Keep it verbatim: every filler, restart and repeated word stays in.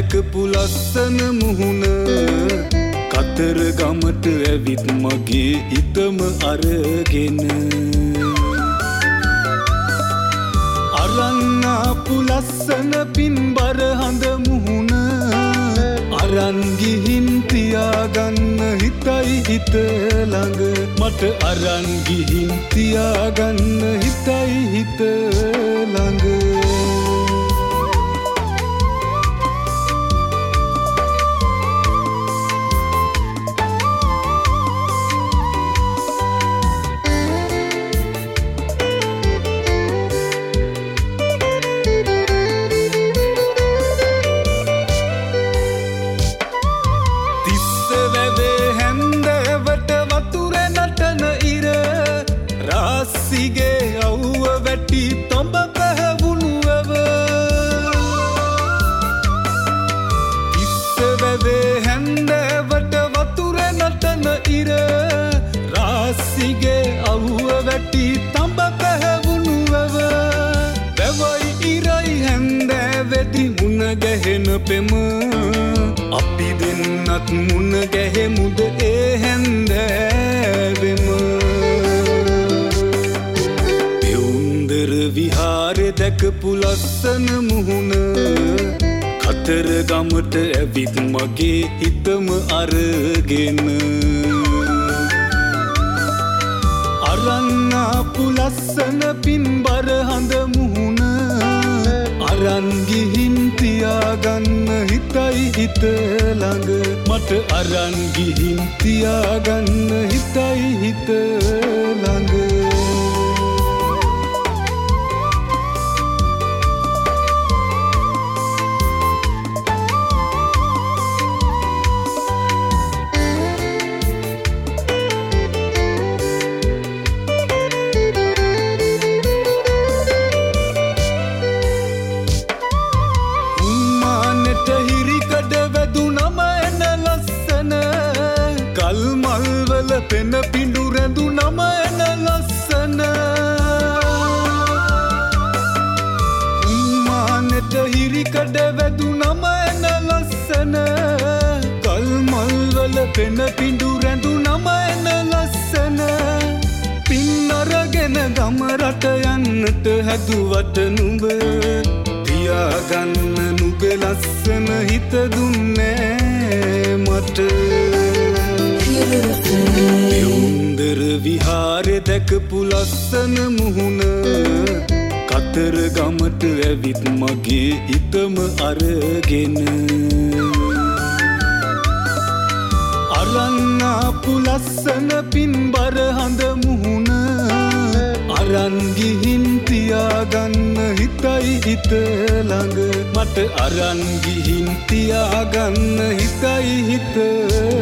දැකපු ලස්සන මුහුණ කතරගමට ඇවිත් මගේ හිතම අරගෙන අරන් ආපු ලස්සන පින්බර හඳ මුහුණ අරන් ගිහින් තියාගන්න හිතයි හිත ළඟ මට අරන් ගිහින් තියාගන්න හිතයි හිත ළඟ සිගේ අවුව වැටි තඹ පැහැවුණු වැව ඉස්ස වැවේ හැන්දෑවට වතුර නටන ඉර රාසිගේ අවුව වැටි තඹ පැහැවුණු වැව වැවයි ඉරයි හැන්දෑවෙදි මුණ ගැහෙන පෙම අපි දෙන්නත් මුණ ගැහෙමුද ඒ හැන්දෑවෙම විහාරෙ දැකපු ලස්සන මුහුණ කතරගමට ඇවිත් මගේ හිතම අරගෙන අරන් ආපු ලස්සන පින්බර හඳ මුහුණ අරන් ගිහින් තියාගන්න හිතයි හිත ළඟ මට අරන් ගිහින් තියාගන්න හිතයි හිත ළඟ පෙන පිඬු රැඳු නම එන ලස්සන උම්මානෙට හිරිකඩ වැදු නම එන ලස්සන කල් මල්වල පෙන පිඬු රැඳු නම එන ලස්සන පින් අරගෙන ගම රට යන්නට හැදුවට නුඹ තියාගන්න නුඹේ ලස්සන හිත දුන්නේ මට යොන්දර විහාරෙ දැකපු ලස්සන මුහුණ කතරගමට ඇවිත් මගේ හිතම අරගෙන අරන් ආපු ලස්සන පින්බර හඳ මුහුණ අරන් ගිහින් තියාගන්න හිතයි හිත ළඟ මට අරන් ගිහින් තියාගන්න හිතයි හිත